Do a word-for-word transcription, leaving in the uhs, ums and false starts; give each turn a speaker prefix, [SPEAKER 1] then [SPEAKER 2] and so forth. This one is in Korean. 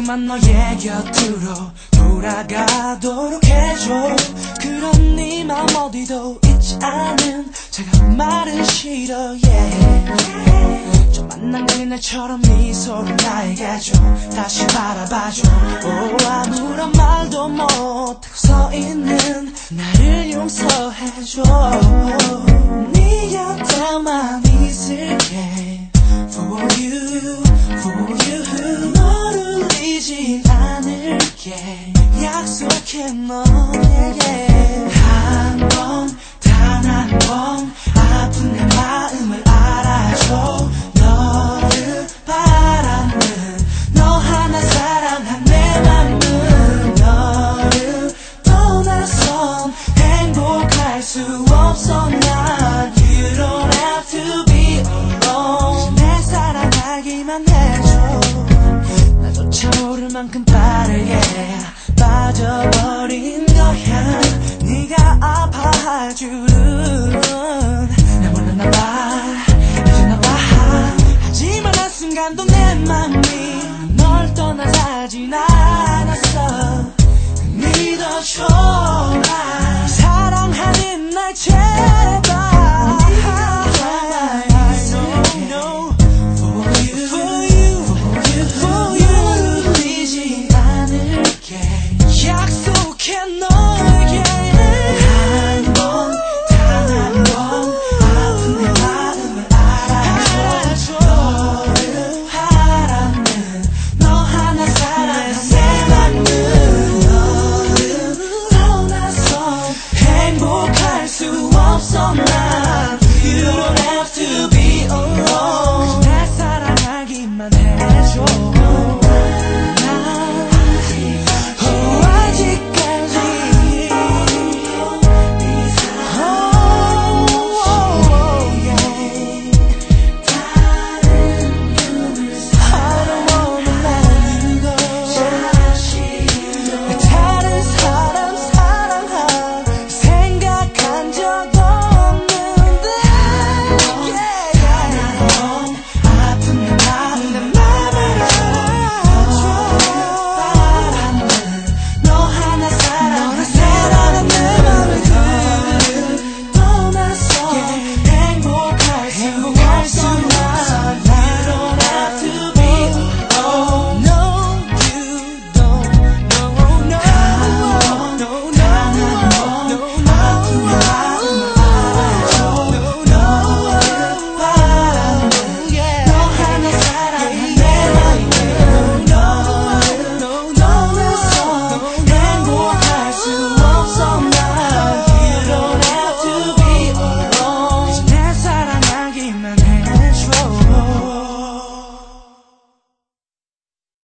[SPEAKER 1] 자꾸만 너의 곁으로 돌아가도록 해줘. 그런 네 맘 어디도 있지 않은 차가운 말은 싫어 yeah. 저 만난 그날처럼 네 손을 나에게 줘. 다시 바라봐줘. 오, 아무런 말도 못하고 서 있는 나를 용서해줘. 네 곁에만 있을게 For you, for you. 너를 잊지 않을게 약속해 너에게. 한 번, 단 한 번 아픈 내 마음을 알아줘. 너를 바라는 너 하나 사랑한 내 맘은 너를 떠나선 행복할 수 없어 난. You don't have to be alone. 내 사랑하기만 해줘. 나조차 모를 만큼 빠르게 빠져버린 거야. 네가 아파할 줄은 나 몰랐나봐 잊었나봐. 하지만 한순간도 내 맘이 널 떠나가진 않았어. 믿어줘라. 사랑하는 날 제발